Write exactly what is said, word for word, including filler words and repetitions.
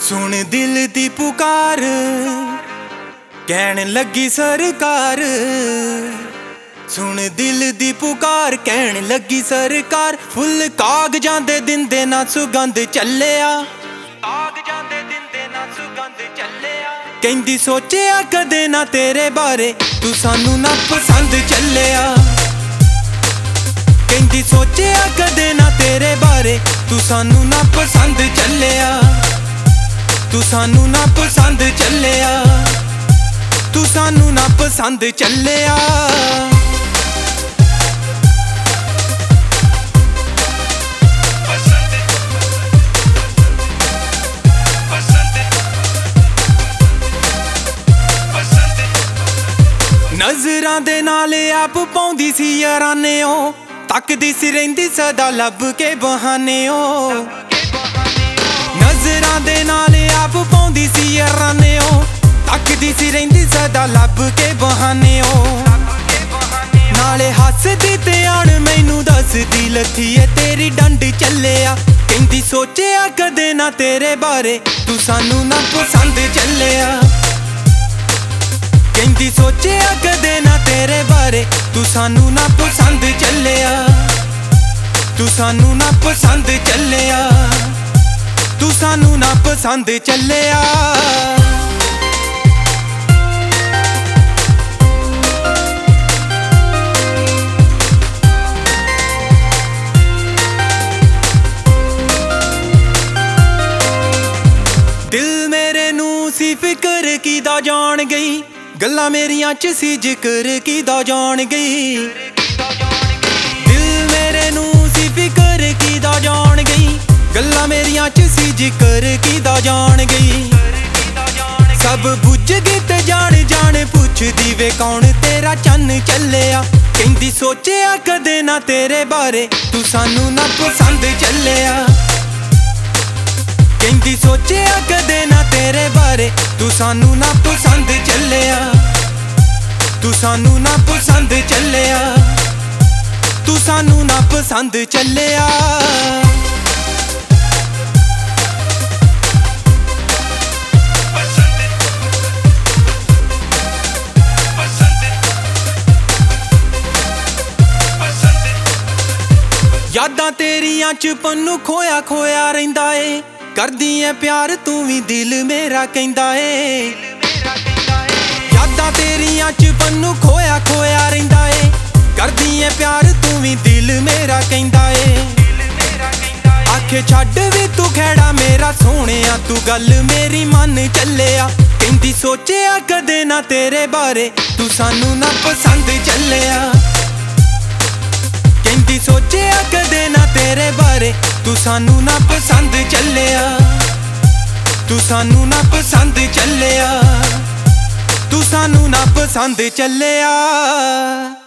सुन दिल दी पुकार कहन लगी सरकार। सुन दिल दी पुकार कहन लगी सरकार। फुल कागजां दे दिंदे ना सुगंध चलिया। कागजां दे दिंदे ना सुगंध चलिया। कहंदी सोचिया कदे ना तेरे बारे तू सानू ना पसंद चलिया। कहंदी सोचिया कदे ना तेरे बारे तू सानू ना पसंद चलिया। तू सानू ना पसंद चलिया। तू सानू ना पसंद चलिया। नज़रां दे नाले आप पाउंदी सी याराने ओ। तकदी सी रहिंदी सदा लब के बहाने ओ। नज़रां दे नाले आप पाउंदी सी याराने ओ। तकदी सी रहिंदी सदा लब के बहाने ओ। नाले हसदी ते आण मैनू दसदी लथिए तेरी डंड चलिया। कहंदी सोचिया कदे ना तेरे बारे तू सानू ना पसंद चलिया। कहंदी सोचिया कदे ना तेरे बारे तू सानू ना पसंद चलिया। तू सानू ना पसंद चलिया। तू सानू ना पसंद चलिया। दिल मेरे नू सी फिकर कीदा जान गई। गल्लां मेरियां च सी जिक्र कीदा जान गई। दिल मेरे नू सी फिकर कीदा जान गई। गल्लां मेरियां च सी जिक्र कीदा जान गई। सब बुझ गई ते जान जान पुछदी वे कौन तेरा चन्न चलिया। कहंदी सोचिया कदे ना तेरे बारे तू सानू ना पसंद चलिया। कहंदी सोचिया कदे ना तेरे बारे तू सानू ना पसंद चलिया। तू सानू ना पसंद चलिया। तू सानू ना पसंद चलिया। यादां तेरियां च पन्नू खोया खोया रहिंदा ए। करदी ऐ प्यार तू भी दिल मेरा कहंदा ए। यादां तेरियां च पन्नू खोया खोया रहिंदा ए। करदी ऐ प्यार तू भी दिल मेरा कहंदा ए। आखे छड्ड वी तू खैड़ा मेरा सोहणिया तू गल मेरी मन चलिया। कहंदी सोचिया कदे ना तेरे बारे तू सानू ना पसंद चलिया। कहंदी सोचिया कदे ना तेरे बारे तू सानू ना पसंद चलिया। तू सानू ना पसंद चलिया। तू सानू ना पसंद चलिया।